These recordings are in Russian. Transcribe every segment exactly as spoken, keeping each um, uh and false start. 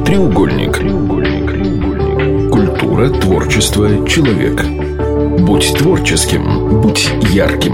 Треугольник. Культура, творчество, человек. Будь творческим, будь ярким.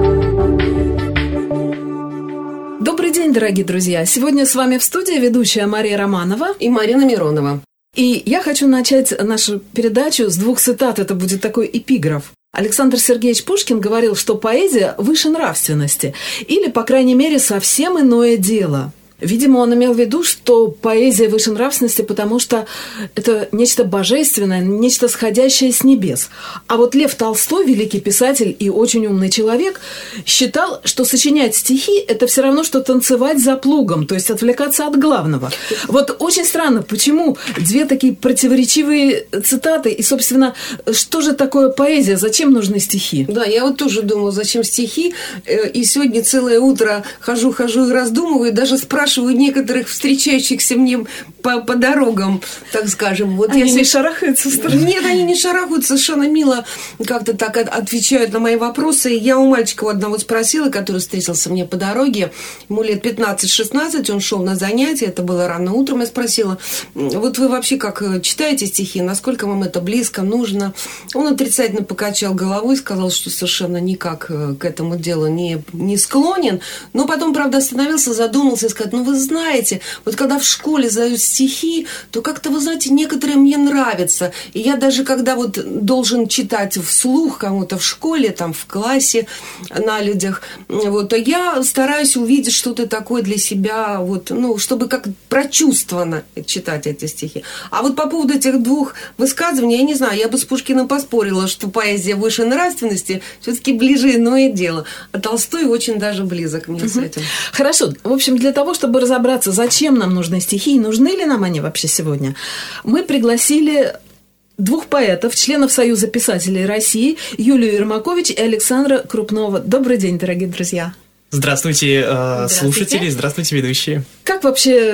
Добрый день, дорогие друзья! Сегодня с вами в студии ведущая Мария Романова и Марина Миронова. И я хочу начать нашу передачу с двух цитат. Это будет такой эпиграф. Александр Сергеевич Пушкин говорил, что поэзия выше нравственности, или, по крайней мере, совсем иное дело. Видимо, он имел в виду, что поэзия выше нравственности, потому что это нечто божественное, нечто сходящее с небес. А вот Лев Толстой, великий писатель и очень умный человек, считал, что сочинять стихи – это все равно, что танцевать за плугом, то есть отвлекаться от главного. Вот очень странно, почему две такие противоречивые цитаты, и, собственно, что же такое поэзия, зачем нужны стихи? Да, я вот тоже думала, зачем стихи, и сегодня целое утро хожу-хожу и раздумываю, и даже спрашиваю некоторых встречающихся мне по, по дорогам, так скажем. Вот они я не себе... шарахаются? Нет, они не шарахаются, совершенно мило как-то так отвечают на мои вопросы. Я у мальчика одного спросила, который встретился мне по дороге, ему лет пятнадцать-шестнадцать, он шел на занятия, это было рано утром, я спросила, вот вы вообще как читаете стихи, насколько вам это близко, нужно? Он отрицательно покачал головой, сказал, что совершенно никак к этому делу не, не склонен, но потом, правда, остановился, задумался и сказал, ну вы знаете, вот когда в школе задают стихи, то как-то, вы знаете, некоторые мне нравятся. И я даже когда вот должен читать вслух кому-то в школе, там, в классе, на людях, вот, то я стараюсь увидеть что-то такое для себя, вот, ну, чтобы как прочувствованно читать эти стихи. А вот по поводу этих двух высказываний, я не знаю, я бы с Пушкиным поспорила, что поэзия выше нравственности, все-таки ближе иное дело. А Толстой очень даже близок мне с этим. Хорошо. В общем, для того, чтобы разобраться, зачем нам нужны стихи и нужны ли нам они вообще сегодня, мы пригласили двух поэтов, членов Союза писателей России, Юлию Ермакович и Александра Крупнова. Добрый день, дорогие друзья. Здравствуйте, здравствуйте, слушатели, здравствуйте, ведущие. Как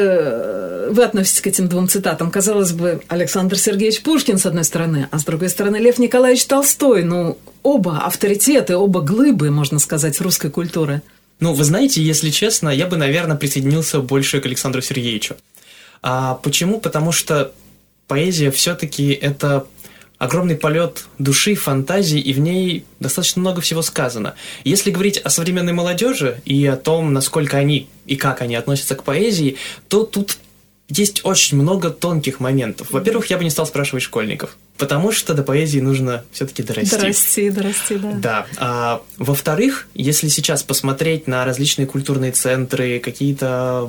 вообще вы относитесь к этим двум цитатам? Казалось бы, Александр Сергеевич Пушкин, с одной стороны, а с другой стороны, Лев Николаевич Толстой. Ну, оба авторитеты, оба глыбы, можно сказать, русской культуры. Ну, вы знаете, если честно, я бы, наверное, присоединился больше к Александру Сергеевичу. А почему? Потому что поэзия все-таки это огромный полет души, фантазии, и в ней достаточно много всего сказано. Если говорить о современной молодежи и о том, насколько они и как они относятся к поэзии, то тут есть очень много тонких моментов. Во-первых, я бы не стал спрашивать школьников, потому что до поэзии нужно все-таки дорасти. Дорасти, дорасти, да. Да. А, во-вторых, если сейчас посмотреть на различные культурные центры, какие-то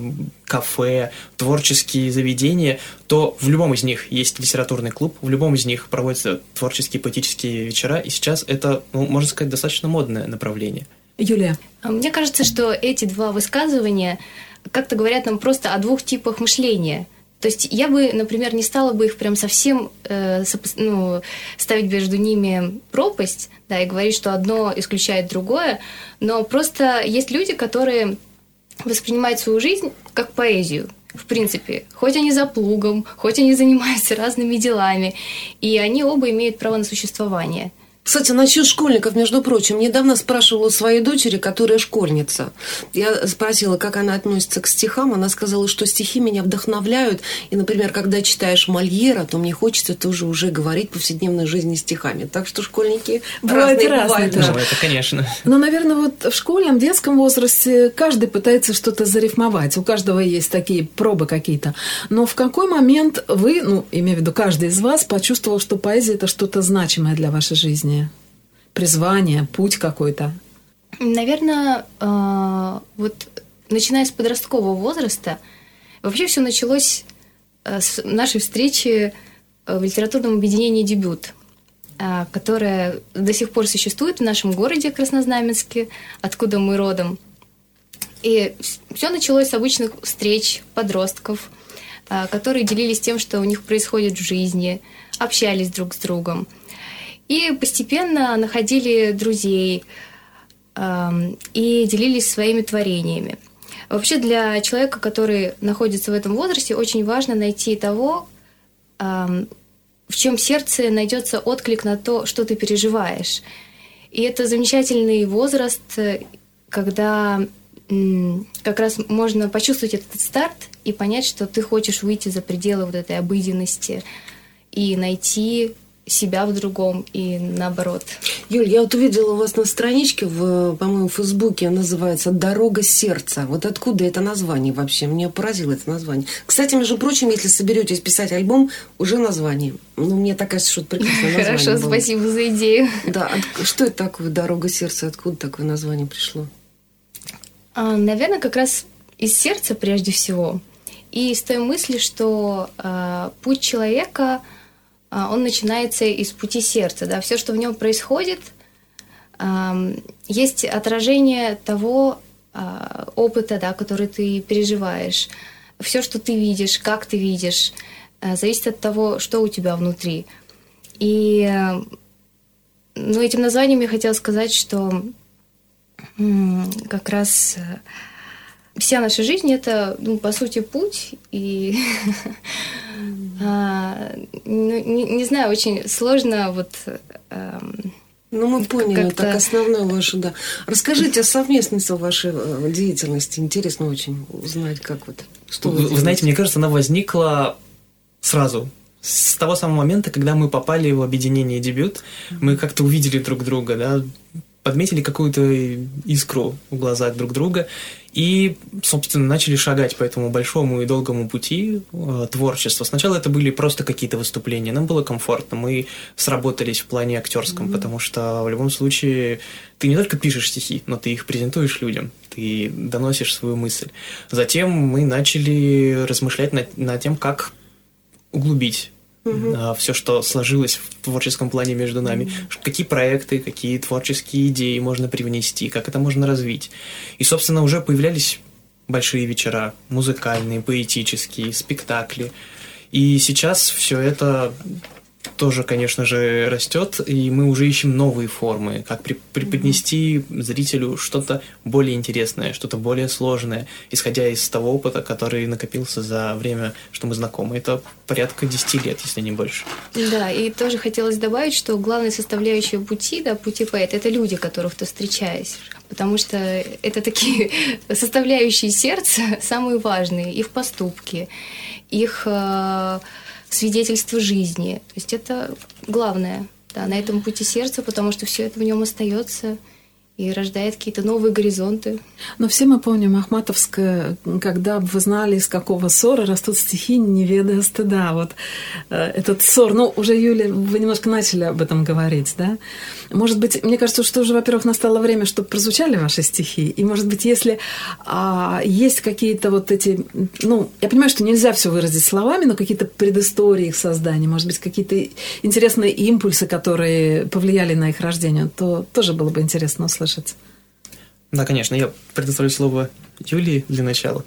кафе, творческие заведения, то в любом из них есть литературный клуб, в любом из них проводятся творческие, поэтические вечера, и сейчас это, ну, можно сказать, достаточно модное направление. Юлия? Мне кажется, что эти два высказывания как-то говорят нам просто о двух типах мышления. То есть я бы, например, не стала бы их прям совсем э, сопо- ну, ставить между ними пропасть, да, и говорить, что одно исключает другое, но просто есть люди, которые воспринимают свою жизнь как поэзию, в принципе, хоть они за плугом, хоть они занимаются разными делами, и они оба имеют право на существование. Кстати, насчет школьников, между прочим, недавно спрашивала у своей дочери, которая школьница. Я спросила, как она относится к стихам. Она сказала, что стихи меня вдохновляют. И, например, когда читаешь Мольера, то мне хочется тоже уже говорить в повседневной жизни стихами. Так что школьники бывают разные. разные. Бывают, ну, это, конечно. Но, наверное, вот в школьном, детском возрасте каждый пытается что-то зарифмовать. У каждого есть такие пробы какие-то. Но в какой момент вы, ну, имею в виду каждый из вас, почувствовал, что поэзия – это что-то значимое для вашей жизни? Призвание, путь какой-то? Наверное, вот начиная с подросткового возраста, вообще все началось с нашей встречи в литературном объединении «Дебют», которое до сих пор существует в нашем городе Краснознаменске, откуда мы родом. И все началось с обычных встреч подростков, которые делились тем, что у них происходит в жизни, общались друг с другом. И постепенно находили друзей э, и делились своими творениями. Вообще для человека, который находится в этом возрасте, очень важно найти того, э, в чем сердце найдется отклик на то, что ты переживаешь. И это замечательный возраст, когда как раз можно почувствовать этот старт и понять, что ты хочешь выйти за пределы вот этой обыденности и найти себя в другом и наоборот. Юль, я вот увидела у вас на страничке, в, по-моему, в Фейсбуке, называется «Дорога сердца». Вот откуда это название вообще? Меня поразило это название. Кстати, между прочим, если соберетесь писать альбом, уже название. Ну, мне так кажется, что это прекрасное название. Хорошо, было. Спасибо за идею. Да, от, что это такое «Дорога сердца»? Откуда такое название пришло? А, наверное, как раз из сердца прежде всего. И с той мысли, что а, путь человека... он начинается из пути сердца. Да? Все, что в нем происходит, есть отражение того опыта, да, который ты переживаешь. Все, что ты видишь, как ты видишь, зависит от того, что у тебя внутри. И ну, этим названием я хотела сказать, что как раз вся наша жизнь – это, ну, по сути, путь, и а, ну, не, не знаю, очень сложно вот... Эм, ну, мы поняли, как-то... так основное ваше, да. Расскажите о совместности вашей деятельности. Интересно очень узнать, как вот, что вы, вы, вы знаете, мне кажется, она возникла сразу. С того самого момента, когда мы попали в объединение «Дебют», mm-hmm. мы как-то увидели друг друга, да, подметили какую-то искру в глазах друг друга и, собственно, начали шагать по этому большому и долгому пути э, творчества. Сначала это были просто какие-то выступления, нам было комфортно, мы сработались в плане актерском, mm-hmm. потому что в любом случае ты не только пишешь стихи, но ты их презентуешь людям, ты доносишь свою мысль. Затем мы начали размышлять над, над тем, как углубить Uh-huh. все, что сложилось в творческом плане между нами, uh-huh. какие проекты, какие творческие идеи можно привнести, как это можно развить. И, собственно, уже появлялись большие вечера, музыкальные, поэтические, спектакли. И сейчас все это тоже, конечно же, растет, и мы уже ищем новые формы, как при- преподнести зрителю что-то более интересное, что-то более сложное, исходя из того опыта, который накопился за время, что мы знакомы. Это порядка десяти лет, если не больше. Да, и тоже хотелось добавить, что главная составляющая пути, да, пути поэта – это люди, которых ты встречаешь, потому что это такие составляющие сердца, самые важные, их поступки, их... свидетельство жизни. То есть это главное, да, на этом пути сердца, потому что все это в нем остается и рождает какие-то новые горизонты. Но все мы помним Ахматовское, когда бы вы знали, из какого ссора растут стихи, не ведая стыда. Вот э, этот ссор, ну, уже, Юля, вы немножко начали об этом говорить, да? Может быть, мне кажется, что уже, во-первых, настало время, чтобы прозвучали ваши стихи, и, может быть, если а, есть какие-то вот эти, ну, я понимаю, что нельзя все выразить словами, но какие-то предыстории их создания, может быть, какие-то интересные импульсы, которые повлияли на их рождение, то тоже было бы интересно услышать. Да, конечно. Я предоставлю слово Юлии для начала.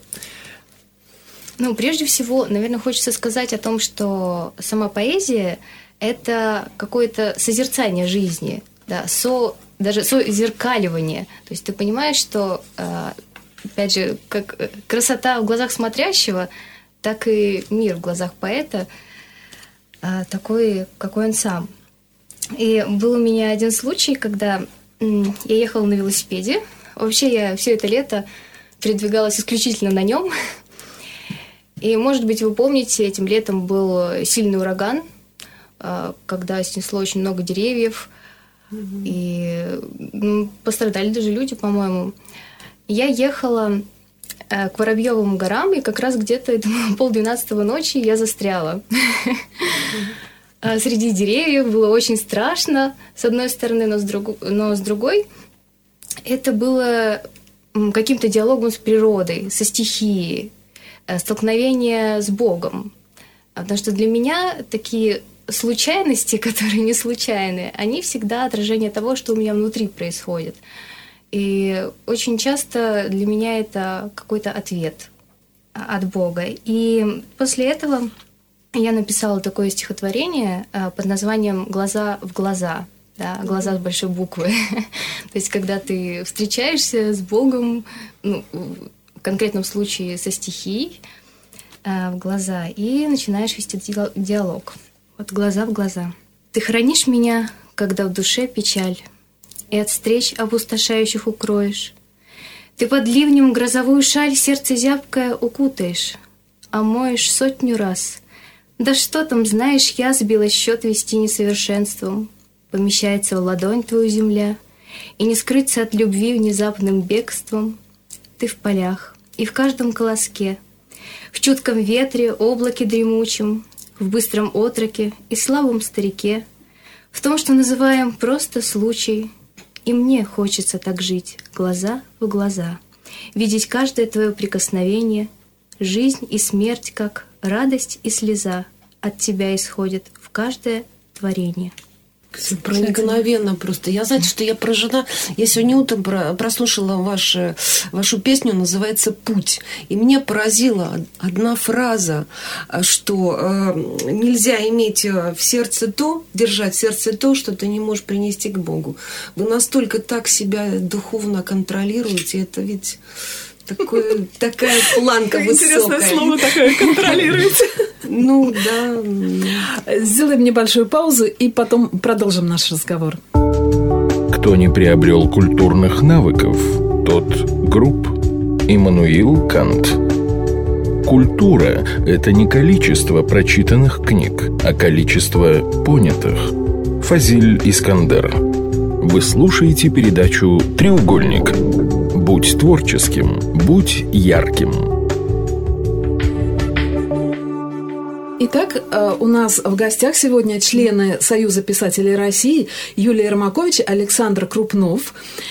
Ну, прежде всего, наверное, хочется сказать о том, что сама поэзия – это какое-то созерцание жизни, да, со, даже созеркаливание. То есть ты понимаешь, что, опять же, как красота в глазах смотрящего, так и мир в глазах поэта такой, какой он сам. И был у меня один случай, когда я ехала на велосипеде. Вообще я все это лето передвигалась исключительно на нем. И, может быть, вы помните, этим летом был сильный ураган, когда снесло очень много деревьев, mm-hmm. и ну, пострадали даже люди, по-моему. Я ехала к Воробьевым горам, и как раз где-то, я думаю, полдвенадцатого ночи я застряла. Mm-hmm. Среди деревьев было очень страшно, с одной стороны, но с, друг... но с другой это было каким-то диалогом с природой, со стихией, столкновение с Богом. Потому что для меня такие случайности, которые не случайные, они всегда отражение того, что у меня внутри происходит. И очень часто для меня это какой-то ответ от Бога. И после этого я написала такое стихотворение под названием «Глаза в глаза». Да, глаза с большой буквы. То есть, когда ты встречаешься с Богом, ну, в конкретном случае со стихией, э, в глаза, и начинаешь вести диалог. Вот глаза в глаза. Ты хранишь меня, когда в душе печаль, и от встреч опустошающих укроешь. Ты под ливнем грозовую шаль сердце зябкое укутаешь, а моешь сотню раз. Да что там, знаешь, я сбила счет вести несовершенством. Помещается в ладонь твою земля, и не скрыться от любви внезапным бегством. Ты в полях, и в каждом колоске, в чутком ветре, облаке дремучем, в быстром отроке и слабом старике, в том, что называем просто случай. И мне хочется так жить, глаза в глаза, видеть каждое твое прикосновение, жизнь и смерть, как радость и слеза, от тебя исходят в каждое творение. Проникновенно просто. Я, знаете, что я поражена. Я сегодня утром прослушала вашу, вашу песню, называется «Путь». И меня поразила одна фраза, что э, нельзя иметь в сердце то, держать в сердце то, что ты не можешь принести к Богу. Вы настолько так себя духовно контролируете, это ведь... Такое, такая планка высокая. Интересное слово такое, контролируете. Ну, да. Сделаем небольшую паузу и потом продолжим наш разговор. Кто не приобрел культурных навыков, тот груб. Иммануил Кант. Культура – это не количество прочитанных книг, а количество понятых. Фазиль Искандер. Вы слушаете передачу «Треугольник». Будь творческим, будь ярким. Итак, у нас в гостях сегодня члены Союза писателей России Юлия Ермакович, Александр Крупнов.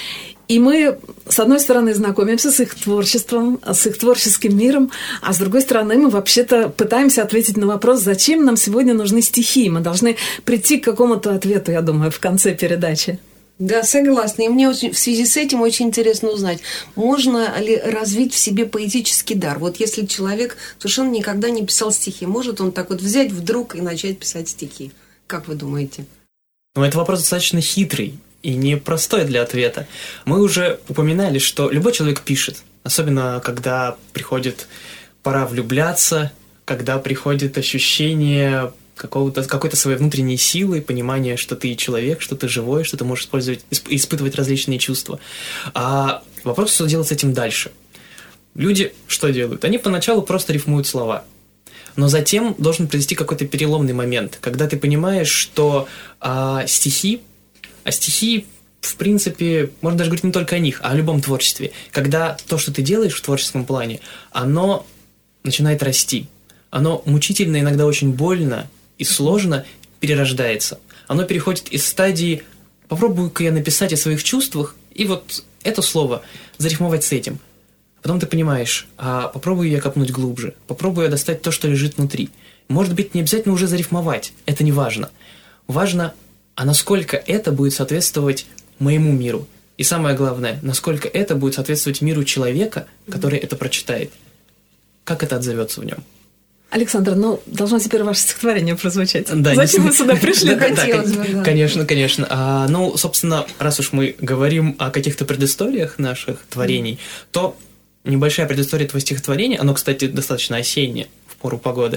И мы, с одной стороны, знакомимся с их творчеством, с их творческим миром, а с другой стороны, мы вообще-то пытаемся ответить на вопрос, зачем нам сегодня нужны стихи. Мы должны прийти к какому-то ответу, я думаю, в конце передачи. Да, согласна. И мне очень, в связи с этим очень интересно узнать, можно ли развить в себе поэтический дар. Вот если человек совершенно никогда не писал стихи, может он так вот взять вдруг и начать писать стихи? Как вы думаете? Ну, это вопрос достаточно хитрый и непростой для ответа. Мы уже упоминали, что любой человек пишет, особенно когда приходит пора влюбляться, когда приходит ощущение... Какого-то, какой-то своей внутренней силы, понимание, что ты человек, что ты живой, что ты можешь использовать, испытывать различные чувства. А вопрос, что делать с этим дальше. Люди что делают? Они поначалу просто рифмуют слова. Но затем должен произойти какой-то переломный момент, когда ты понимаешь, что а, стихи, а стихи, в принципе, можно даже говорить не только о них, а о любом творчестве. Когда то, что ты делаешь в творческом плане, оно начинает расти. Оно мучительно, иногда очень больно и сложно перерождается. Оно переходит из стадии «попробую-ка я написать о своих чувствах» и вот это слово зарифмовать с этим. Потом ты понимаешь, а попробую я копнуть глубже, попробую я достать то, что лежит внутри. Может быть, не обязательно уже зарифмовать, это не важно. Важно, а насколько это будет соответствовать моему миру. И самое главное, насколько это будет соответствовать миру человека, который это прочитает. Как это отзовется в нем. Александр, ну, должно теперь ваше стихотворение прозвучать. Да, зачем вы сюда пришли? Конечно, конечно. А, ну, собственно, раз уж мы говорим о каких-то предысториях наших творений, то небольшая предыстория этого стихотворения, оно, кстати, достаточно осеннее, в пору погоды.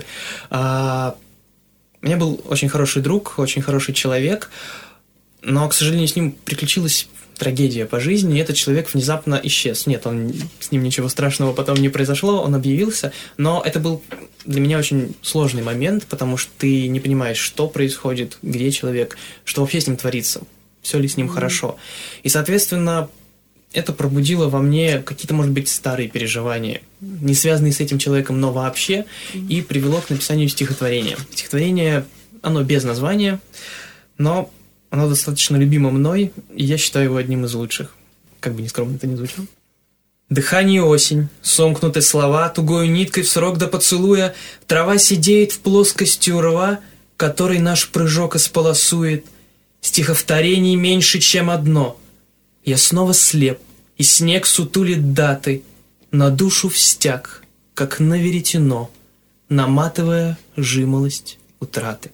А, у меня был очень хороший друг, очень хороший человек, но, к сожалению, с ним приключилась трагедия по жизни, и этот человек внезапно исчез. Нет, он, с ним ничего страшного потом не произошло, он объявился, но это был для меня очень сложный момент, потому что ты не понимаешь, что происходит, где человек, что вообще с ним творится, все ли с ним mm-hmm. хорошо. И, соответственно, это пробудило во мне какие-то, может быть, старые переживания, не связанные с этим человеком, но вообще, mm-hmm. и привело к написанию стихотворения. Стихотворение, оно без названия, но оно достаточно любимо мной, и я считаю его одним из лучших, как бы нескромно это ни звучало. Дыхание осень, сомкнуты слова, тугой ниткой в срок до поцелуя, трава сидеет в плоскости у рва, который наш прыжок исполосует. Стихотворений меньше, чем одно. Я снова слеп, и снег сутулит даты, на душу встяг, как на веретено, наматывая жимолость утраты.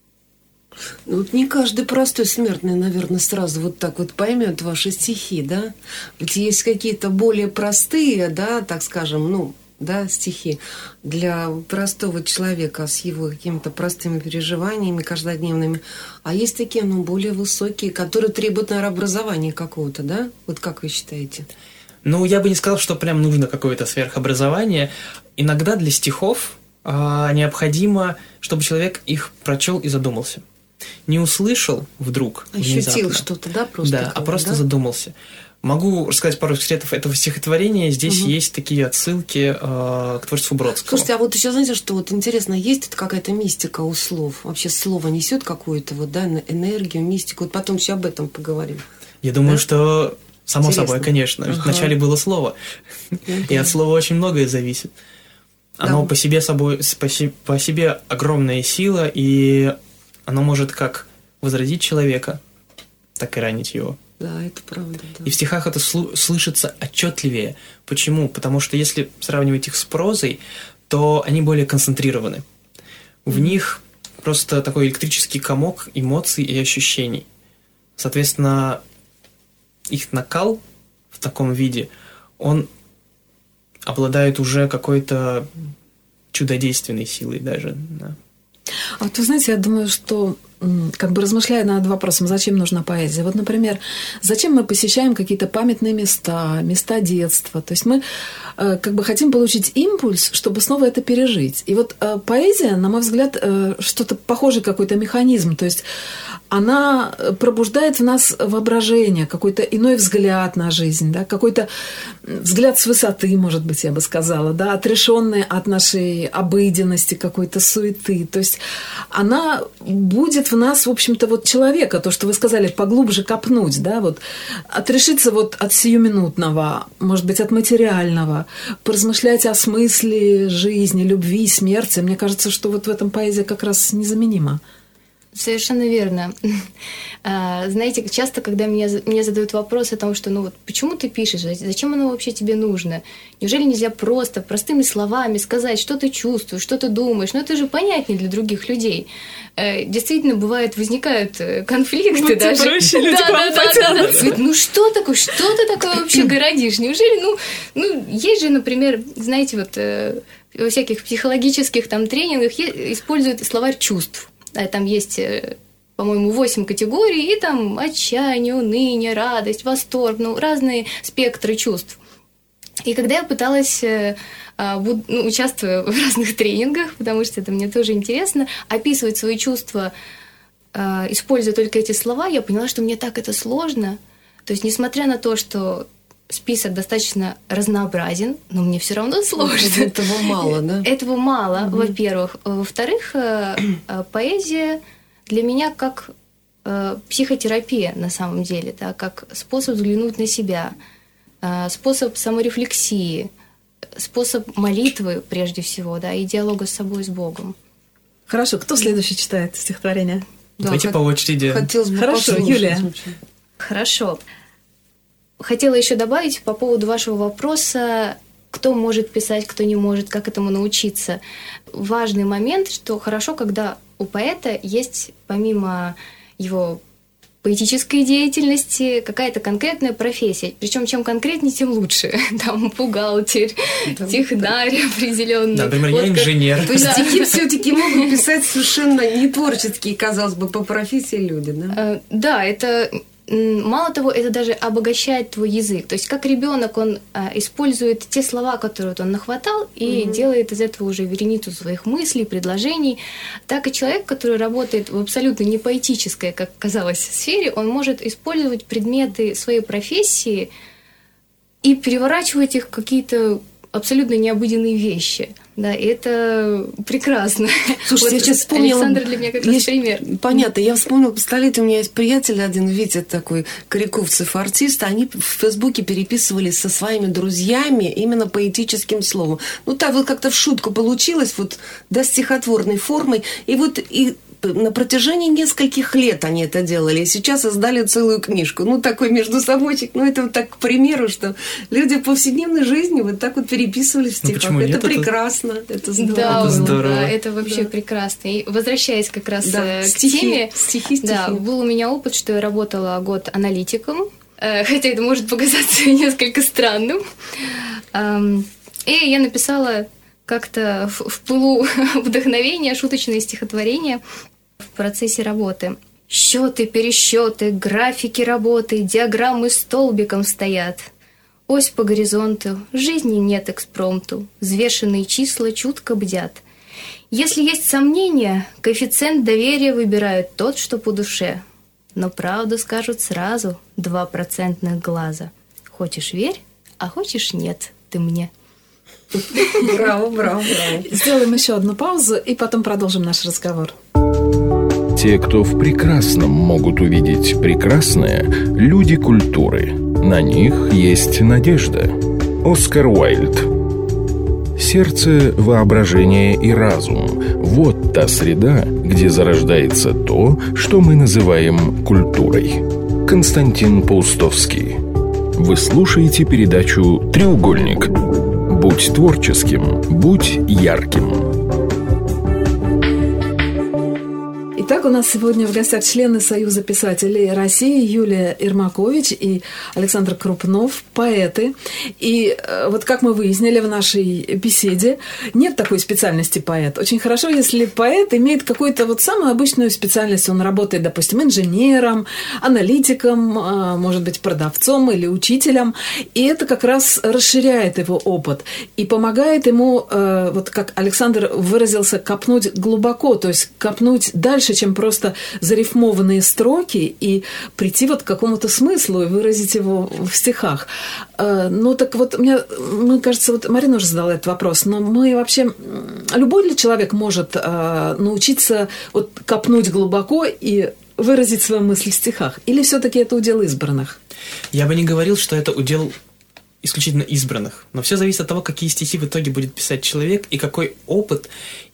Ну, вот не каждый простой смертный, наверное, сразу вот так вот поймет ваши стихи, да? Ведь есть какие-то более простые, да, так скажем, ну, да, стихи для простого человека с его какими-то простыми переживаниями каждодневными. А есть такие, ну, более высокие, которые требуют, наверное, образования какого-то, да? Вот как вы считаете? Ну, я бы не сказал, что прям нужно какое-то сверхобразование. Иногда для стихов а, необходимо, чтобы человек их прочел и задумался. Не услышал вдруг ощутил внезапно. Что-то, да, просто Да, такое, а просто да? задумался. Могу рассказать пару секретов этого стихотворения. Здесь угу. есть такие отсылки э, к творчеству Бродского. Слушайте, а вот еще знаете, что вот интересно, есть какая-то мистика у слов? Вообще слово несет какую-то вот, да, энергию, мистику. Вот потом еще об этом поговорим. Я думаю, да? что само Интересно. собой, конечно. Ведь ага. вначале было слово. И от слова очень многое зависит. Оно да. по себе собой, по, по себе огромная сила, и оно может как возродить человека, так и ранить его. Да, это правда. Да. И в стихах это слу- слышится отчетливее. Почему? Потому что если сравнивать их с прозой, то они более концентрированы. В mm-hmm. них просто такой электрический комок эмоций и ощущений. Соответственно, их накал в таком виде, он обладает уже какой-то чудодейственной силой даже. Да. А вот вы знаете, я думаю, что как бы размышляя над вопросом, зачем нужна поэзия. Вот, например, зачем мы посещаем какие-то памятные места, места детства. То есть мы как бы хотим получить импульс, чтобы снова это пережить. И вот поэзия, на мой взгляд, что-то похожий какой-то механизм. То есть она пробуждает в нас воображение, какой-то иной взгляд на жизнь, да, какой-то взгляд с высоты, может быть, я бы сказала, да, отрешенный от нашей обыденности, какой-то суеты. То есть она будет в нас, в общем-то, вот человека, то, что вы сказали, поглубже копнуть, да, вот отрешиться вот от сиюминутного, может быть, от материального, поразмышлять о смысле жизни, любви, смерти. Мне кажется, что вот в этом поэзия как раз незаменима. Совершенно верно. Знаете, часто, когда меня, мне задают вопрос о том, что ну вот почему ты пишешь, зачем оно вообще тебе нужно? Неужели нельзя просто простыми словами сказать, что ты чувствуешь, что ты думаешь? Ну это же понятнее для других людей. Действительно, бывает, возникают конфликты вот даже. Проще, люди да, да, да, да, да. Говорит, ну что такое, что ты такое вообще городишь? Неужели, ну, ну, есть же, например, знаете, вот во всяких психологических там тренингах используют словарь чувств. Там есть, по-моему, восемь категорий, и там отчаяние, уныние, радость, восторг, ну, разные спектры чувств. И когда я пыталась, ну, участвуя в разных тренингах, потому что это мне тоже интересно, описывать свои чувства, используя только эти слова, я поняла, что мне так это сложно. То есть, несмотря на то, что список достаточно разнообразен, но мне все равно сложно. Этого мало, да? Этого мало, угу. во-первых. Во-вторых, поэзия для меня как психотерапия на самом деле, да, как способ взглянуть на себя, способ саморефлексии, способ молитвы прежде всего, да, и диалога с собой, с Богом. Хорошо, кто следующий читает стихотворение? Давайте да, по очереди. Хотелось бы Хорошо, послушать. Юлия. Хорошо. Хотела еще добавить по поводу вашего вопроса, кто может писать, кто не может, как этому научиться. Важный момент, что хорошо, когда у поэта есть, помимо его поэтической деятельности, какая-то конкретная профессия. Причем чем конкретнее, тем лучше. Там бухгалтер, да, технарь определенный. Да, например, вот я как... инженер. То есть да. стихи все-таки могут писать совершенно не творческие, казалось бы, по профессии люди, да? Да, это... Мало того, это даже обогащает твой язык. То есть, как ребенок, он а, использует те слова, которые вот он нахватал, и mm-hmm. делает из этого уже вереницу своих мыслей, предложений. Так и человек, который работает в абсолютно не поэтической, как казалось, сфере, он может использовать предметы своей профессии и переворачивать их в какие-то абсолютно необыденные вещи. Да, и это прекрасно. Слушайте, вот я сейчас вспомнила... Александр для меня как раз есть... пример. Понятно. Я вспомнила, представляете, у меня есть приятель один, Витя такой, Коряковцев, артист. Они в Фейсбуке переписывались со своими друзьями именно поэтическим словом. Ну, так вот как-то в шутку получилось, вот, да, стихотворной формой. И вот и на протяжении нескольких лет они это делали. И сейчас издали целую книжку. Ну, такой между собойчик. Ну, это вот так, к примеру, что люди в повседневной жизни вот так вот переписывались в стихах. Ну, это прекрасно. Это здорово. Да, это здорово. Да, это вообще да. прекрасно. И возвращаясь как раз да, к стихи, теме, стихи, стихи. Да, был у меня опыт, что я работала год аналитиком, хотя это может показаться несколько странным. И я написала как-то в пылу вдохновения шуточные стихотворения в процессе работы. Счеты, пересчеты, графики работы, диаграммы столбиком стоят. Ось по горизонту, жизни нет экспромту, взвешенные числа чутко бдят. Если есть сомнения, коэффициент доверия выбирают тот, что по душе. Но правду скажут сразу два процентных глаза. Хочешь — верь, а хочешь — нет, ты мне. Браво, браво, браво. Сделаем еще одну паузу и потом продолжим наш разговор. Те, кто в прекрасном могут увидеть прекрасное, люди культуры. На них есть надежда. Оскар Уайльд. Сердце, воображение и разум – вот та среда, где зарождается то, что мы называем культурой. Константин Паустовский. Вы слушаете передачу «Треугольник». Будь творческим, будь ярким. Итак, у нас сегодня в гостях члены Союза писателей России Юлия Ермакович и Александр Крупнов, поэты. И вот как мы выяснили в нашей беседе, нет такой специальности поэт. Очень хорошо, если поэт имеет какую-то вот самую обычную специальность. Он работает, допустим, инженером, аналитиком, может быть, продавцом или учителем. И это как раз расширяет его опыт и помогает ему, вот как Александр выразился, копнуть глубоко, то есть копнуть дальше, чем просто зарифмованные строки, и прийти вот к какому-то смыслу и выразить его в стихах. Ну, так вот, мне, мне кажется, вот Марина уже задала этот вопрос, но мы вообще... Любой ли человек может научиться вот копнуть глубоко и выразить свою мысль в стихах? Или все-таки это удел избранных? Я бы не говорил, что это удел исключительно избранных, но все зависит от того, какие стихи в итоге будет писать человек, и какой опыт,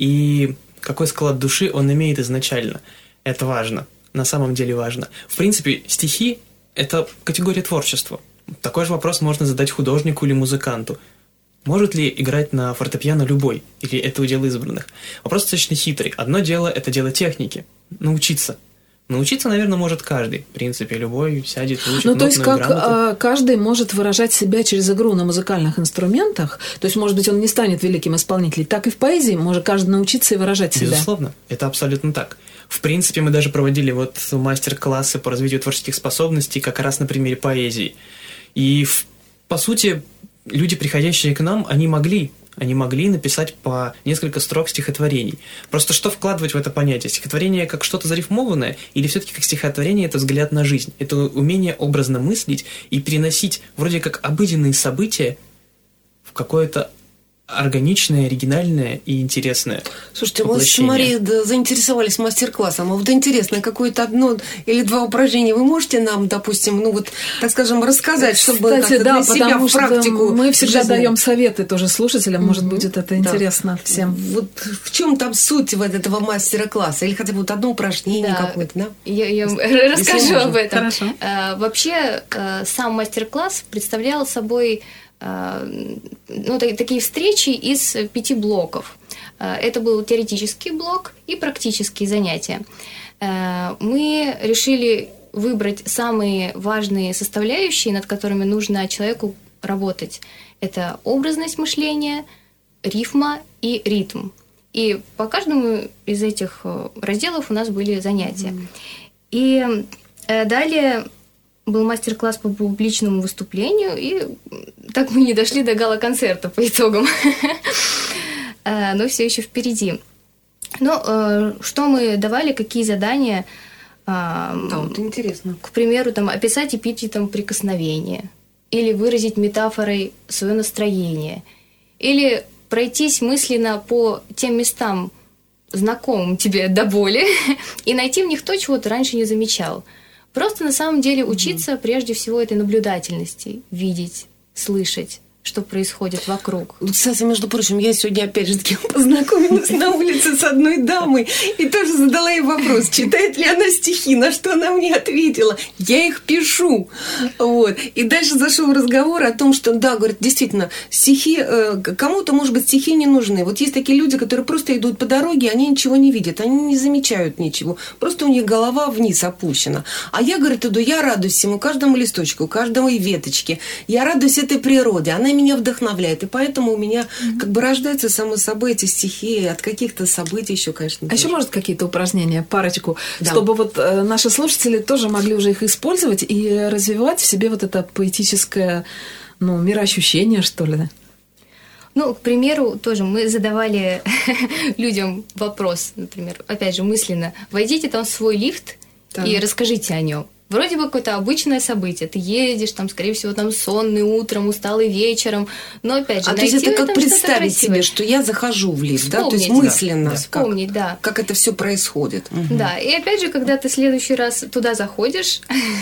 и какой склад души он имеет изначально. Это важно, на самом деле важно. В принципе, стихи – это категория творчества. Такой же вопрос можно задать художнику или музыканту. Может ли играть на фортепиано любой, или это удел избранных? Вопрос достаточно хитрый. Одно дело – это дело техники, научиться. Научиться, наверное, может каждый. В принципе, любой сядет и учит Ну, то есть, как грамоту. Каждый может выражать себя через игру на музыкальных инструментах, то есть, может быть, он не станет великим исполнителем, так и в поэзии может каждый научиться и выражать себя. Безусловно, это абсолютно так. В принципе, мы даже проводили вот мастер-классы по развитию творческих способностей как раз на примере поэзии. И, по сути, люди, приходящие к нам, они могли... Они могли написать по несколько строк стихотворений. Просто что вкладывать в это понятие? Стихотворение как что-то зарифмованное или все-таки как стихотворение – это взгляд на жизнь? Это умение образно мыслить и переносить вроде как обыденные события в какое-то органичное, оригинальное и интересное. Слушайте, вы с Марией заинтересовались мастер-классом. А вот интересно, какое-то одно или два упражнения вы можете нам, допустим, ну вот, так скажем, рассказать, чтобы Кстати, да, для себя в практику мы всегда жизни. даем советы тоже слушателям, может, mm-hmm. будет это интересно да. всем. Вот в чем там суть вот этого мастера-класса? Или хотя бы вот одно упражнение да. какое-то, да? Я, я расскажу об этом. Хорошо. А, вообще, сам мастер-класс представлял собой ну, такие встречи из пяти блоков. Это был теоретический блок и практические занятия. Мы решили выбрать самые важные составляющие, над которыми нужно человеку работать. Это образность мышления, рифма и ритм. И по каждому из этих разделов у нас были занятия. И далее был мастер-класс по публичному выступлению, и так мы не дошли до гала-концерта по итогам. Но все еще впереди. Ну, что мы давали, какие задания? Да, вот интересно. К примеру, там, описать эпитетом прикосновение, или выразить метафорой свое настроение, или пройтись мысленно по тем местам, знакомым тебе до боли, и найти в них то, чего ты раньше не замечал. Просто на самом деле учиться угу. прежде всего этой наблюдательности, видеть, слышать, что происходит вокруг. Кстати, между прочим, я сегодня опять же таки познакомилась на улице с одной дамой и тоже задала ей вопрос, читает ли она стихи, на что она мне ответила. Я их пишу. Вот. И дальше зашел разговор о том, что, да, говорит, действительно, стихи, кому-то, может быть, стихи не нужны. Вот есть такие люди, которые просто идут по дороге, они ничего не видят, они не замечают ничего. Просто у них голова вниз опущена. А я, говорит, иду, я радуюсь всему, каждому листочку, каждому веточке. Я радуюсь этой природе. Она она меня вдохновляет. И поэтому у меня mm-hmm. как бы рождаются, само собой, эти стихи от каких-то событий еще, конечно. А тоже. еще, может, какие-то упражнения, парочку, да. чтобы вот э, наши слушатели тоже могли уже их использовать и развивать в себе вот это поэтическое, ну, мироощущение, что ли, да? Ну, к примеру, тоже мы задавали людям вопрос, например, опять же, мысленно. Войдите там в свой лифт так. и расскажите о нем. Вроде бы какое-то обычное событие. Ты едешь, там, скорее всего, там сонный утром, усталый вечером. Но, опять же, а найти то есть это как представить себе, что я захожу в лифт, вспомнить, да? То есть мысленно. Да, вспомнить, как, да. Как это все происходит. Угу. Да, и опять же, когда ты в следующий раз туда заходишь,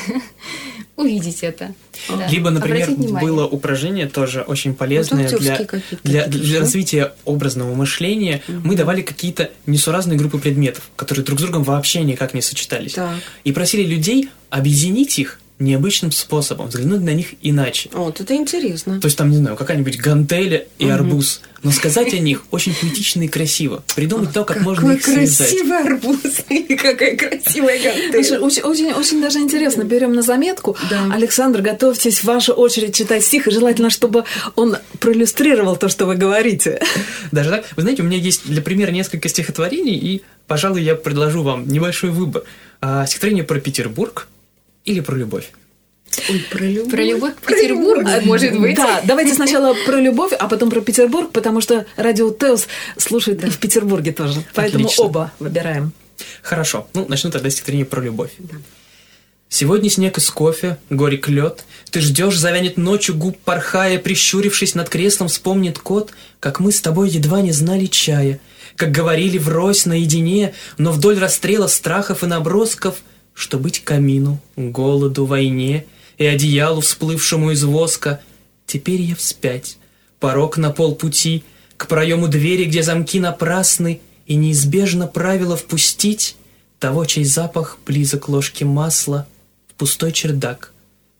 увидеть это. Да. Либо, например, было упражнение тоже очень полезное вот для, для, для развития образного мышления. Угу. Мы давали какие-то несуразные группы предметов, которые друг с другом вообще никак не сочетались. Так. И просили людей объединить их необычным способом, взглянуть на них иначе. Вот, это интересно. То есть там, не знаю, какая-нибудь гантеля и угу. арбуз, но сказать о них очень поэтично и красиво. Придумать а, то, как можно их связать. Какой красивый арбуз и какая красивая гантеля. Очень, очень, очень даже интересно. Берем на заметку. Да. Александр, готовьтесь в вашу очередь читать стих, и желательно, чтобы он проиллюстрировал то, что вы говорите. Даже так? Вы знаете, у меня есть для примера несколько стихотворений, и, пожалуй, я предложу вам небольшой выбор. А, стихотворение про Петербург или про любовь? Ой, про любовь. Про любовь к Петербургу, а, может быть. Да, давайте сначала про любовь, а потом про Петербург, потому что радио Теос слушает да. и в Петербурге тоже. Поэтому Отлично. Оба выбираем. Хорошо. Ну, начну тогда стихотворение про любовь. Да. Сегодня снег из кофе, горек лед. Ты ждешь, завянет ночью губ порхая, прищурившись над креслом, вспомнит кот, как мы с тобой едва не знали чая, как говорили врозь наедине, но вдоль расстрела страхов и набросков, что быть камину, голоду, войне и одеялу, всплывшему из воска. Теперь я вспять, порог на полпути, к проему двери, где замки напрасны, и неизбежно правило впустить того, чей запах близок ложке масла, в пустой чердак,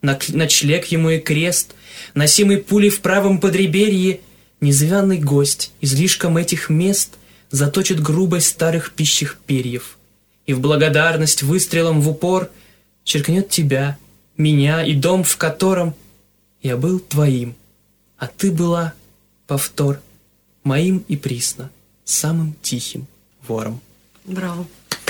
ночлег ему и крест, носимый пулей в правом подреберье, незваный гость излишком этих мест заточит грубость старых пищих перьев, и в благодарность выстрелом в упор черкнет тебя, меня и дом, в котором я был твоим, а ты была, повтор, моим и присно, самым тихим вором. Браво.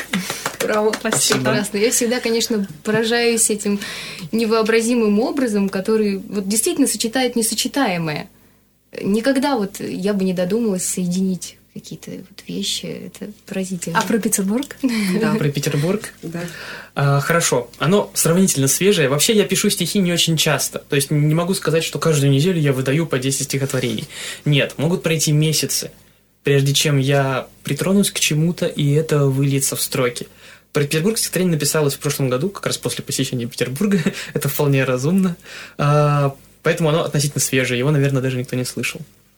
Браво, спасибо. Прекрасно. Я всегда, конечно, поражаюсь этим невообразимым образом, который вот действительно сочетает несочетаемое. Никогда вот я бы не додумалась соединить какие-то вот вещи, это поразительно. А про Петербург? Да, про Петербург. Да. А, хорошо, оно сравнительно свежее. Вообще я пишу стихи не очень часто. То есть не могу сказать, что каждую неделю я выдаю по десять стихотворений. Нет, могут пройти месяцы, прежде чем я притронусь к чему-то, и это выльется в строки. Про Петербург стихотворение написалось в прошлом году, как раз после посещения Петербурга. Это вполне разумно. А, поэтому оно относительно свежее. Его, наверное, даже никто не слышал.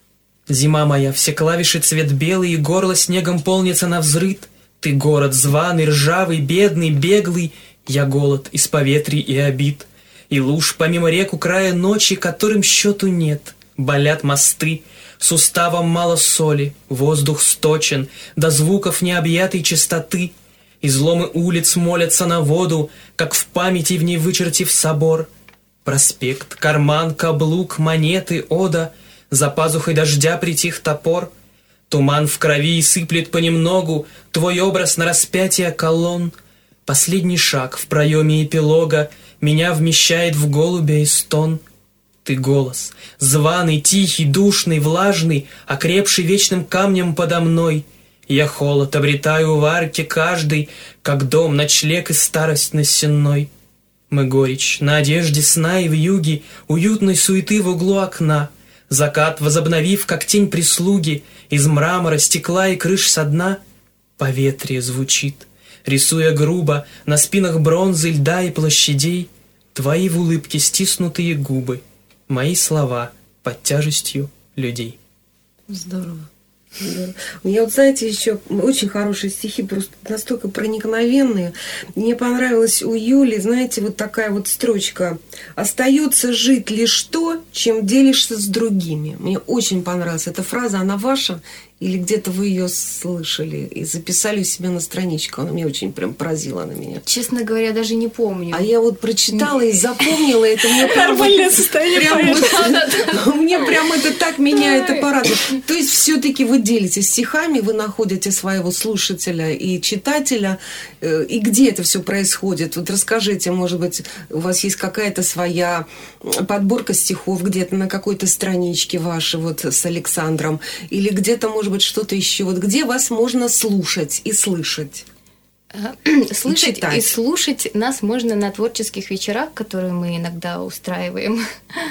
Зима моя, все клавиши цвет белый, и горло снегом полнится навзрыд. Ты город званый, ржавый, бедный, беглый, я голод из поветрий и обид. И луж помимо рек у края ночи, которым счету нет. Болят мосты, суставом мало соли, воздух сточен, до звуков необъятой чистоты. Изломы улиц молятся на воду, как в памяти в ней вычертив собор. Проспект, карман, каблук, монеты, ода, за пазухой дождя притих топор. Туман в крови и сыплет понемногу твой образ на распятие колонн. Последний шаг в проеме эпилога меня вмещает в голубя и стон. Ты голос, званый, тихий, душный, влажный, окрепший вечным камнем подо мной. Я холод обретаю в арке каждый, как дом, ночлег и старость насенной. Мы горечь на одежде сна и вьюги, уютной суеты в углу окна. Закат, возобновив, как тень прислуги, из мрамора, стекла и крыш со дна, поветрие звучит, рисуя грубо на спинах бронзы, льда и площадей твои в улыбке стиснутые губы, мои слова под тяжестью людей. Здорово. Здорово. У меня, вот знаете, еще очень хорошие стихи, просто настолько проникновенные. Мне понравилось у Юли, знаете, вот такая вот строчка: «Остается жить лишь то, чем делишься с другими». Мне очень понравилась эта фраза, она ваша, Или где-то вы ее слышали и записали у себя на страничку? Она меня очень прям поразила на меня. Честно говоря, даже не помню. А я вот прочитала и запомнила, это мне прям... Нормальное состояние. Мне прям это так меня это порадует. То есть все-таки вы делитесь стихами, вы находите своего слушателя и читателя. И где это все происходит? Вот расскажите, может быть, у вас есть какая-то своя подборка стихов где-то на какой-то страничке вашей вот с Александром? Или где-то, может быть, что-то еще? Вот где вас можно слушать и слышать? Слышать и, и слушать нас можно на творческих вечерах, которые мы иногда устраиваем.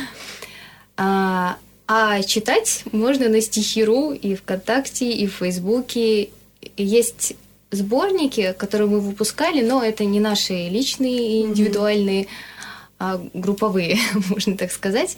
А, а читать можно на Стихи.ру и ВКонтакте, и в Фейсбуке. Есть сборники, которые мы выпускали, но это не наши личные и индивидуальные, mm-hmm. а групповые, можно так сказать.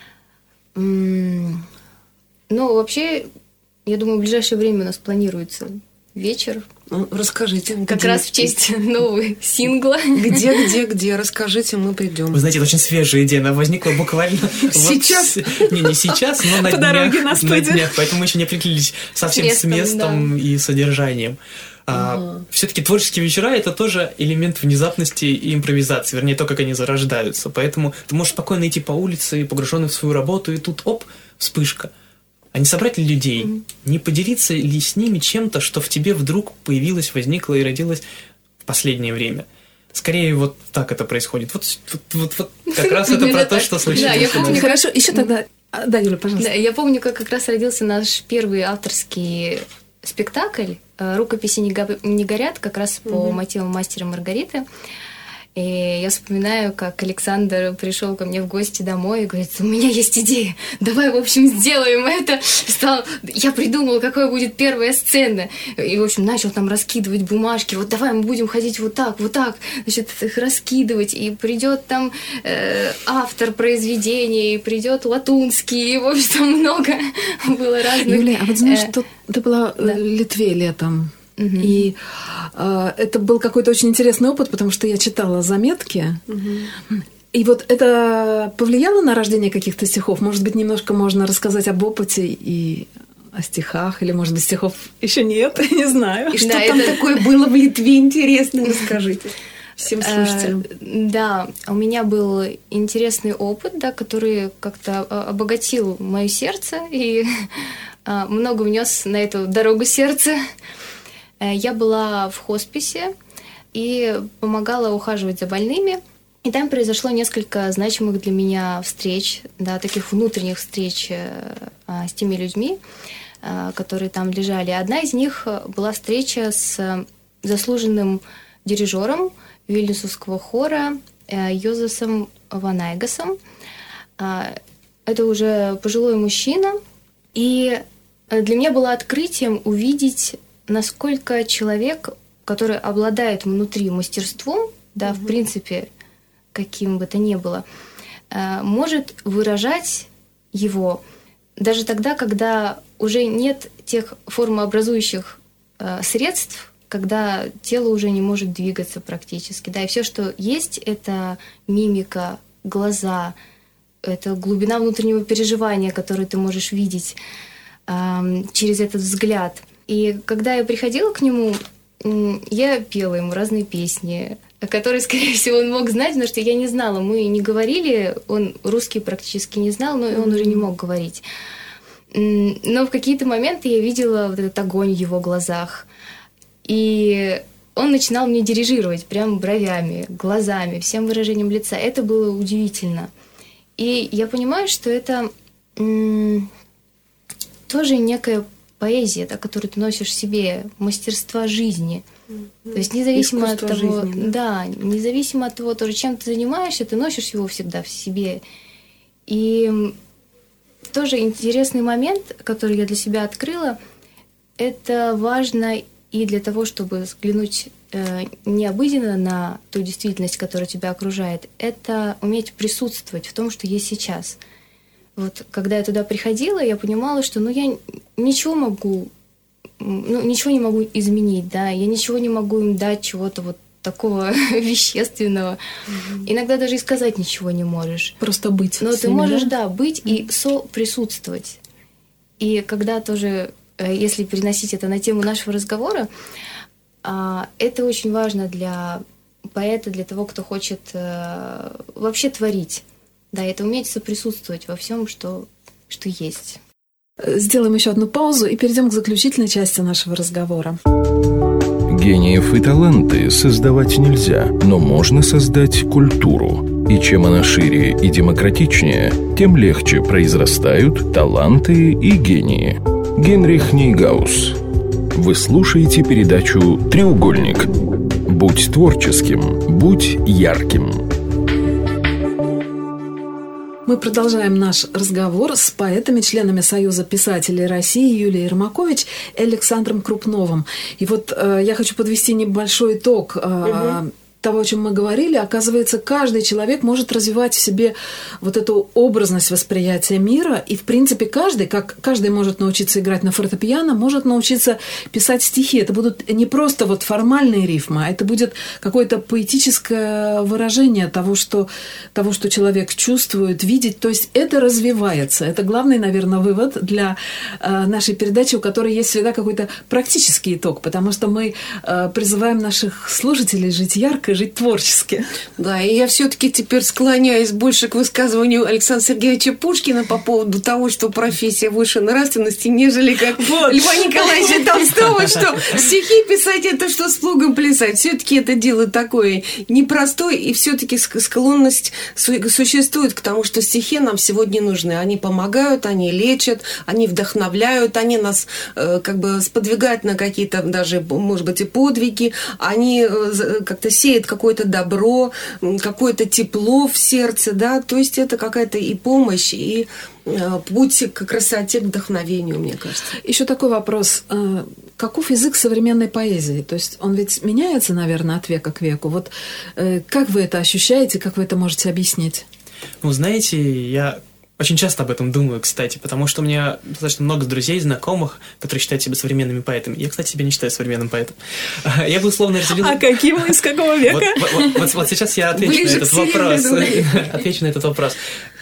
Но вообще, я думаю, в ближайшее время у нас планируется вечер. Ну, расскажите. Как где? раз в честь нового сингла. Где, где, где? Расскажите, мы придем. Вы знаете, это очень свежая идея. Она возникла буквально... Сейчас? Вот, не, не сейчас, но на По днях, дороге на студию. На днях, поэтому мы еще не определились совсем с местом, с местом да. и содержанием. А, ага. Все-таки творческие вечера – это тоже элемент внезапности и импровизации, вернее, то, как они зарождаются. Поэтому ты можешь спокойно идти по улице, погруженный в свою работу, и тут, оп, вспышка. А не собрать ли людей? Mm-hmm. Не поделиться ли с ними чем-то, что в тебе вдруг появилось, возникло и родилось в последнее время? Скорее, вот так это происходит. Вот, вот, вот, вот как раз это про то, что случилось. Да, я помню. Хорошо, еще тогда... Да, Юля, пожалуйста. Да, я помню, как как раз родился наш первый авторский спектакль «Рукописи не горят», как раз по мотивам «Мастера и Маргариты». И я вспоминаю, как Александр пришел ко мне в гости домой и говорит: у меня есть идея, давай, в общем, сделаем это. Стал... Я придумал, какая будет первая сцена. И, в общем, начал там раскидывать бумажки. Вот давай мы будем ходить вот так, вот так, значит, их раскидывать. И придет там э, автор произведения, и придет Латунский, и, в общем, там много было разных... Юлия, а вот знаешь, э... что ты была в да. Литве летом. Uh-huh. И э, это был какой-то очень интересный опыт, потому что я читала заметки. Uh-huh. И вот это повлияло на рождение каких-то стихов? Может быть, немножко можно рассказать об опыте и о стихах? Или, может быть, стихов еще нет? Я не знаю. И что да, там это... такое было в Литве? Интересно, расскажите всем слушателям. Да, у меня был интересный опыт, да, который как-то обогатил мое сердце и много внес на эту дорогу сердца. Я была в хосписе и помогала ухаживать за больными. И там произошло несколько значимых для меня встреч, да, таких внутренних встреч а, с теми людьми, а, которые там лежали. Одна из них была встреча с заслуженным дирижером Вильнюсовского хора а, Йозасом Ванайгасом. А, это уже пожилой мужчина. И для меня было открытием увидеть, насколько человек, который обладает внутри мастерством, да, угу. в принципе, каким бы то ни было, может выражать его даже тогда, когда уже нет тех формообразующих средств, когда тело уже не может двигаться практически. Да, и все, что есть, это мимика, глаза, это глубина внутреннего переживания, которое ты можешь видеть через этот взгляд. И когда я приходила к нему, я пела ему разные песни, которые, скорее всего, он мог знать, потому что я не знала. Мы не говорили, он русский практически не знал, но он уже не мог говорить. Но в какие-то моменты я видела вот этот огонь в его глазах. И он начинал мне дирижировать прям бровями, глазами, всем выражением лица. Это было удивительно. И я понимаю, что это м- тоже некая поэзия, да, которую ты носишь в себе, мастерства жизни. Mm-hmm. То есть независимо Искусство от того, жизни, да? да, независимо от того, тоже, чем ты занимаешься, ты носишь его всегда в себе. И тоже интересный момент, который я для себя открыла, это важно и для того, чтобы взглянуть э, необыденно на ту действительность, которая тебя окружает, это уметь присутствовать в том, что есть сейчас. Вот, когда я туда приходила, я понимала, что ну, я ничего могу, ну, ничего не могу изменить, да, я ничего не могу им дать чего-то вот такого вещественного. Mm-hmm. Иногда даже и сказать ничего не можешь. Просто быть. Но ты ними, можешь, да, да быть mm-hmm. и соприсутствовать. И когда тоже если переносить это на тему нашего разговора, это очень важно для поэта, для того, кто хочет вообще творить. Да, это уметь соприсутствовать во всем, что, что есть. Сделаем еще одну паузу и перейдем к заключительной части нашего разговора. Гениев и таланты создавать нельзя, но можно создать культуру. И чем она шире и демократичнее, тем легче произрастают таланты и гении. Генрих Нейгаус. Вы слушаете передачу «Треугольник». Будь творческим, будь ярким. Мы продолжаем наш разговор с поэтами, членами Союза писателей России Юлией Ермакович и Александром Крупновым. И вот э, я хочу подвести небольшой итог э, угу. того, о чем мы говорили. Оказывается, каждый человек может развивать в себе вот эту образность восприятия мира, и, в принципе, каждый, как каждый может научиться играть на фортепиано, может научиться писать стихи. Это будут не просто вот формальные рифмы, а это будет какое-то поэтическое выражение того, что, того, что человек чувствует, видит. То есть это развивается. Это главный, наверное, вывод для э, нашей передачи, у которой есть всегда какой-то практический итог, потому что мы э, призываем наших слушателей жить ярко, жить творчески. Да, и я все-таки теперь склоняюсь больше к высказыванию Александра Сергеевича Пушкина по поводу того, что профессия выше нравственности, нежели как вот. Льва Николаевича Толстого, что стихи писать это что с плугом плясать. Все-таки это дело такое непростое, и все-таки склонность существует к тому, что стихи нам сегодня нужны. Они помогают, они лечат, они вдохновляют, они нас как бы сподвигают на какие-то даже, может быть, и подвиги, они как-то сеют какое-то добро, какое-то тепло в сердце, да, то есть это какая-то и помощь, и путь к красоте, к вдохновению, мне кажется. Еще такой вопрос. Каков язык современной поэзии? То есть он ведь меняется, наверное, от века к веку. Вот как вы это ощущаете, как вы это можете объяснить? Ну, знаете, я очень часто об этом думаю, кстати, потому что у меня достаточно много друзей, знакомых, которые считают себя современными поэтами. Я, кстати, себя не считаю современным поэтом. Я бы условно разделил... А каким? Из какого века? Вот, вот, вот, вот сейчас я отвечу Ближе на этот вопрос. Отвечу на этот вопрос.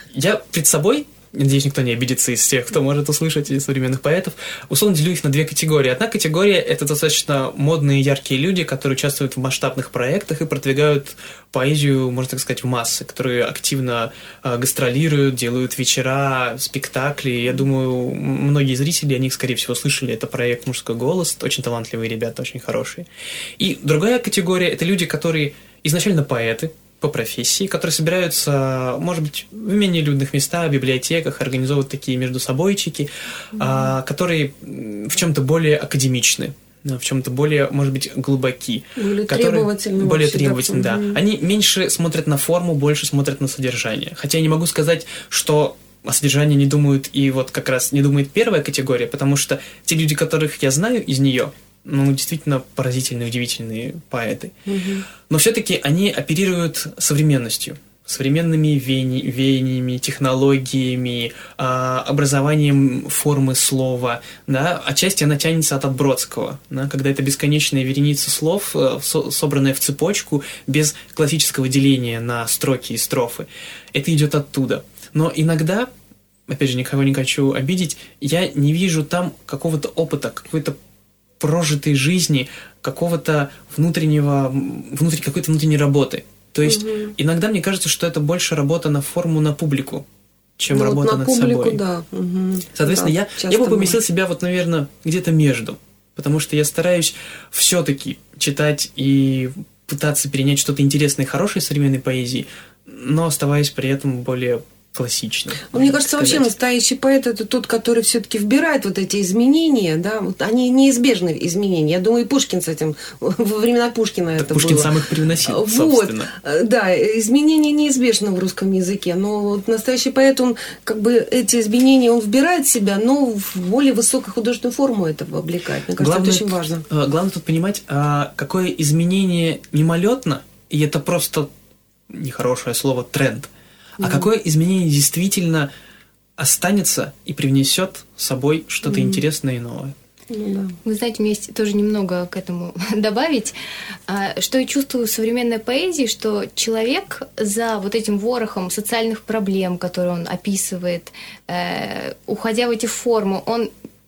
Я пред собой... Надеюсь, никто не обидится из тех, кто может услышать из современных поэтов. Условно делю их на две категории. Одна категория – это достаточно модные, яркие люди, которые участвуют в масштабных проектах и продвигают поэзию, можно так сказать, в массы, которые активно э, гастролируют, делают вечера, спектакли. Я думаю, многие зрители о них, скорее всего, слышали. Это проект «Мужской голос». Очень талантливые ребята, очень хорошие. И другая категория – это люди, которые изначально поэты, по профессии, которые собираются, может быть, в менее людных местах, в библиотеках, организовывают такие между собойчики, mm-hmm. а, которые в чем-то более академичны, в чем-то более, может быть, глубоки. Более требовательны. Более требовательны, да. Mm-hmm. Они меньше смотрят на форму, больше смотрят на содержание. Хотя я не могу сказать, что о содержании не думают, и вот как раз не думает первая категория, потому что те люди, которых я знаю из нее, ну, действительно поразительные, удивительные поэты. Угу. Но все-таки они оперируют современностью, современными веяни, веяниями, технологиями, э, образованием формы слова. Да? Отчасти она тянется от Бродского, да? Когда это бесконечная вереница слов, э, со, собранная в цепочку, без классического деления на строки и строфы. Это идет оттуда. Но иногда, опять же, никого не хочу обидеть, я не вижу там какого-то опыта, какой-то прожитой жизни, какого-то внутреннего, внутри, какой-то внутренней работы. То есть угу. иногда мне кажется, что это больше работа на форму, на публику, чем ну, работа вот на над публику, собой. Да. Угу. Соответственно, да, я, я бы поместил себя вот, наверное, где-то между. Потому что я стараюсь все-таки читать и пытаться перенять что-то интересное и хорошее из современной поэзии, но оставаясь при этом более классично. Мне кажется, сказать. Вообще настоящий поэт – это тот, который все-таки вбирает вот эти изменения, да, вот они неизбежны изменения. Я думаю, и Пушкин с этим, во времена Пушкина так это Пушкин было. сам их привносил, собственно. Вот, да, изменения неизбежны в русском языке, но вот настоящий поэт, он как бы эти изменения, он вбирает в себя, но в более высокую художественную форму это облекает. Мне кажется, главное, это очень важно. Главное тут понимать, какое изменение мимолетно, и это просто нехорошее слово «тренд», а mm-hmm. какое изменение действительно останется и привнесет с собой что-то mm-hmm. интересное и новое. Mm-hmm. Да. Вы знаете, мне есть тоже немного к этому добавить. Что я чувствую в современной поэзии, что человек за вот этим ворохом социальных проблем, которые он описывает, уходя в эти формы, он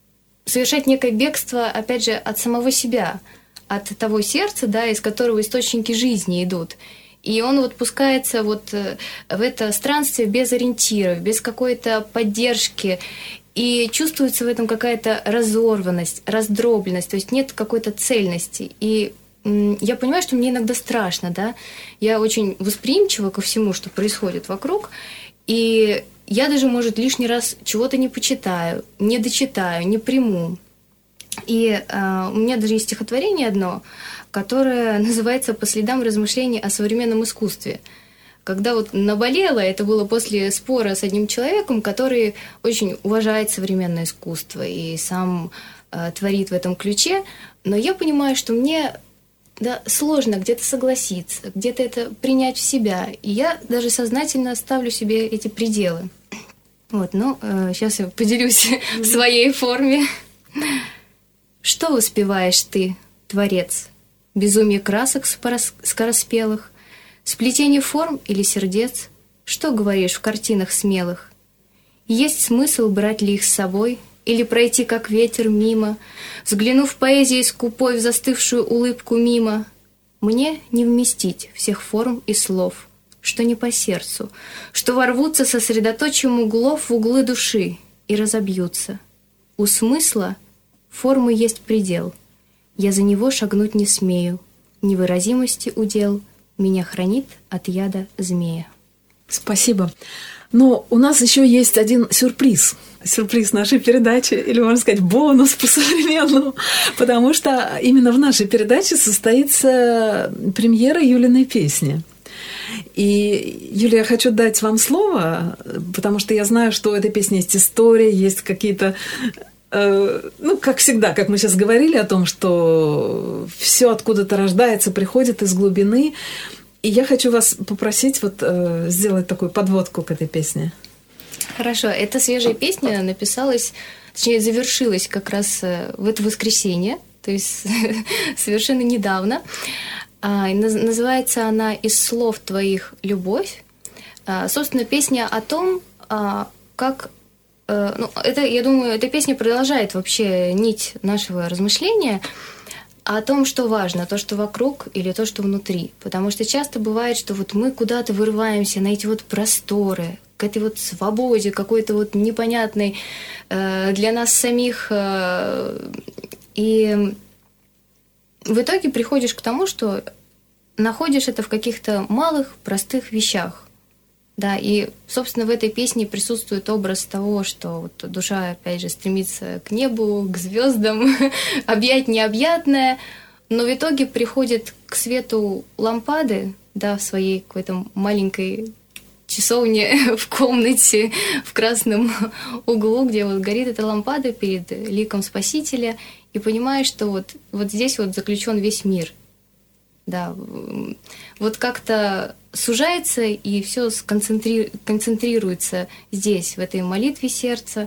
совершать некое бегство, опять же, от самого себя, от того сердца, да, из которого источники жизни идут. И он вот пускается вот в это странствие без ориентиров, без какой-то поддержки. И чувствуется в этом какая-то разорванность, раздробленность, то есть нет какой-то цельности. И я понимаю, что мне иногда страшно, да. Я очень восприимчива ко всему, что происходит вокруг. И я даже, может, лишний раз чего-то не почитаю, не дочитаю, не приму. И э, у меня даже есть стихотворение одно, которое называется «По следам размышлений о современном искусстве». Когда вот наболело, это было после спора с одним человеком, который очень уважает современное искусство и сам э, творит в этом ключе, но я понимаю, что мне да, сложно где-то согласиться, где-то это принять в себя, и я даже сознательно ставлю себе эти пределы. Вот, ну, э, сейчас я поделюсь в своей форме. Что воспеваешь ты, Творец? Безумие красок скороспелых? Сплетение форм или сердец? Что говоришь в картинах смелых? Есть смысл брать ли их с собой? Или пройти, как ветер, мимо, взглянув поэзией скупой в застывшую улыбку мимо? Мне не вместить всех форм и слов, что не по сердцу, что ворвутся сосредоточием углов в углы души и разобьются. У смысла формы есть предел, я за него шагнуть не смею, невыразимости удел меня хранит от яда змея. Спасибо. Но у нас еще есть один сюрприз. Сюрприз нашей передачи, или, можно сказать, бонус по-современному, потому что именно в нашей передаче состоится премьера Юлиной песни. И, Юлия, я хочу дать вам слово, потому что я знаю, что у этой песни есть история, есть какие-то... Ну, как всегда, как мы сейчас говорили о том, что все откуда-то рождается, приходит из глубины. И я хочу вас попросить вот э, сделать такую подводку к этой песне. Хорошо. Эта свежая песня написалась, точнее, завершилась как раз в это воскресенье, то есть совершенно недавно. А, называется она «Из слов твоих любовь». А, собственно, песня о том, а, как... А, ну, это, я думаю, эта песня продолжает вообще нить нашего размышления о том, что важно, то, что вокруг или то, что внутри. Потому что часто бывает, что вот мы куда-то вырываемся на эти вот просторы, к этой вот свободе, какой-то вот непонятной э, для нас самих. Э, и в итоге приходишь к тому, что находишь это в каких-то малых, простых вещах. Да, и, собственно, в этой песне присутствует образ того, что вот душа, опять же, стремится к небу, к звездам, объять необъятное, но в итоге приходит к свету лампады, да, в своей какой-то маленькой часовне в комнате в красном углу, где вот горит эта лампада перед ликом Спасителя, и понимаешь, что вот, вот здесь вот заключен весь мир. Да, вот как-то сужается, и все сконцентри... концентрируется здесь, в этой молитве сердца.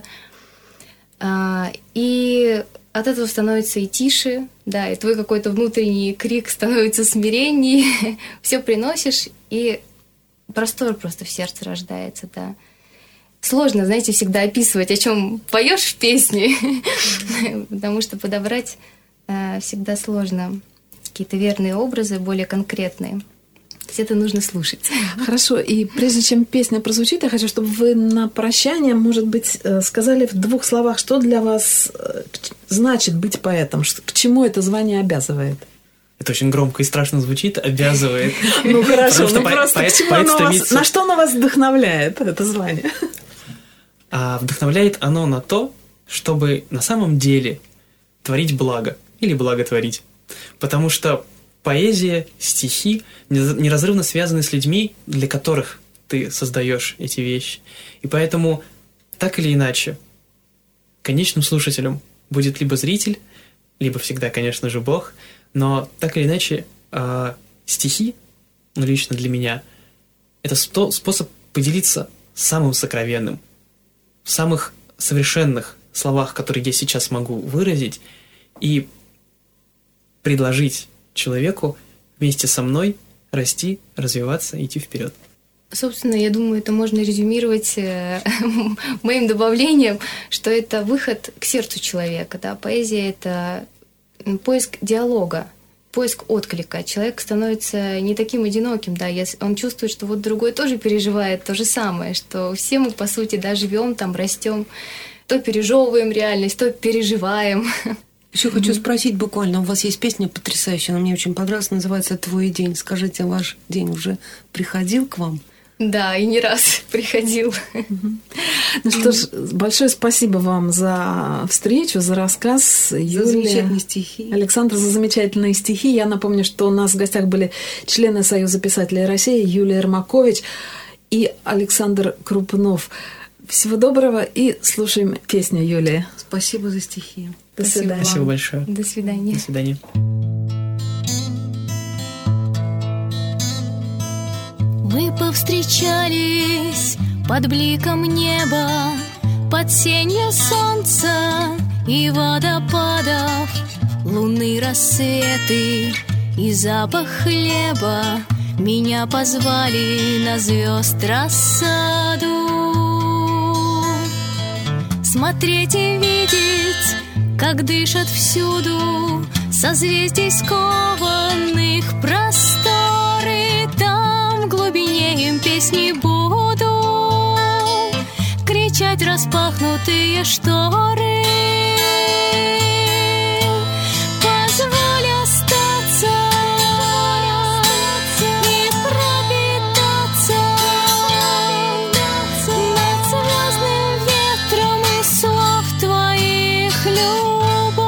И от этого становится и тише, да, и твой какой-то внутренний крик становится смиреннее. Все приносишь, и простор просто в сердце рождается, да. Сложно, знаете, всегда описывать, о чем поешь в песне, потому что подобрать всегда сложно. Какие-то верные образы, более конкретные. То есть это нужно слушать. Хорошо. И прежде чем песня прозвучит, я хочу, чтобы вы на прощание, может быть, сказали в двух словах, что для вас значит быть поэтом, к чему это звание обязывает. Это очень громко и страшно звучит, обязывает. Ну хорошо, ну просто на что оно вас вдохновляет, это звание? Вдохновляет оно на то, чтобы на самом деле творить благо или благотворить. Потому что поэзия, стихи неразрывно связаны с людьми, для которых ты создаешь эти вещи. И поэтому, так или иначе, конечным слушателем будет либо зритель, либо всегда, конечно же, Бог, но так или иначе э, стихи, ну, лично для меня, это сто- способ поделиться самым сокровенным, в самых совершенных словах, которые я сейчас могу выразить, и предложить человеку вместе со мной расти, развиваться, идти вперед. Собственно, я думаю, это можно резюмировать моим добавлением, что это выход к сердцу человека. Да? Поэзия – это поиск диалога, поиск отклика. Человек становится не таким одиноким, да, он чувствует, что вот другой тоже переживает то же самое, что все мы, по сути, да, живем там, растем, то пережевываем реальность, то переживаем. Еще хочу спросить буквально, у вас есть песня потрясающая, она мне очень понравилась, называется «Твой день». Скажите, ваш день уже приходил к вам? Да, и не раз приходил. Ну что ж, большое спасибо вам за встречу, за рассказ. За Юлия, замечательные стихи. Александр, за замечательные стихи. Я напомню, что у нас в гостях были члены Союза писателей России Юлия Ермакович и Александр Крупнов. Всего доброго и слушаем песню Юлии. Спасибо за стихи. До свидания. Спасибо большое. До свидания. До свидания. Мы повстречались под бликом неба, под сенью солнца и водопадов, луны, рассветы и запах хлеба меня позвали на звезд рассаду. Смотреть и видеть, как дышат всюду созвездий скованных просторы. Там в глубине им песни буду кричать распахнутые шторы. Позволь остаться и пропитаться над звездным ветром и слов твоих любовь.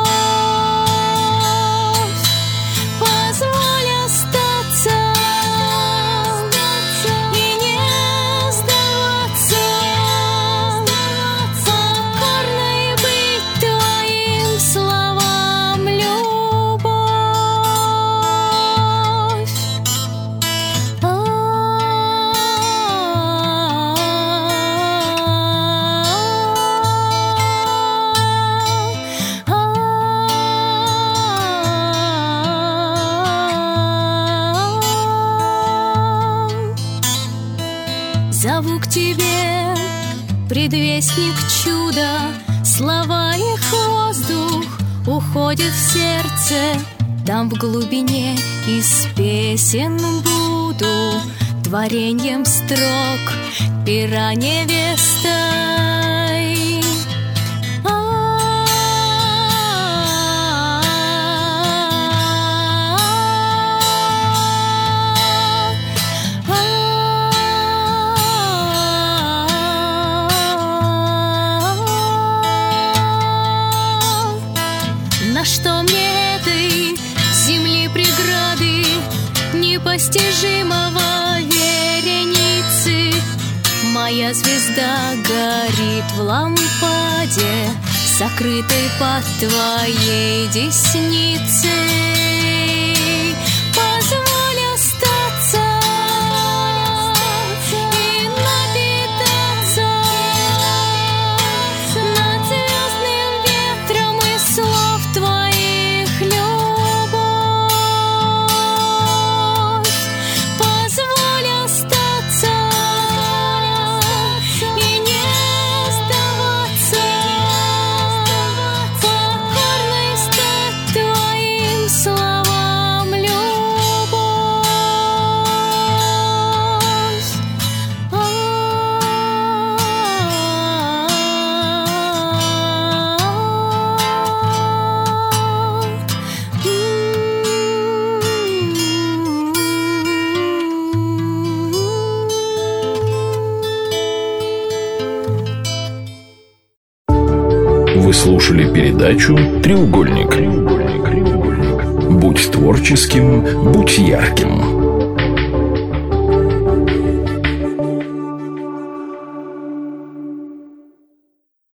Позволь остаться и не сдаваться, покорной быть твоим словам, любовь. Зову к тебе, предвестник чуда, слова их воздух уходят в сердце. Там в глубине из песен буду твореньем строк пера невестой. На что мне этой земли преграды непостижимого вереницы? Моя звезда горит в лампаде, сокрытой под твоей десницей. Позволь остаться и напитаться над звездным ветром и слов твоих любовь. Позволь остаться и не сдаваться, покорной стать твоим словам, любовь. Вы слушали передачу «Треугольник». Будь творческим, будь ярким.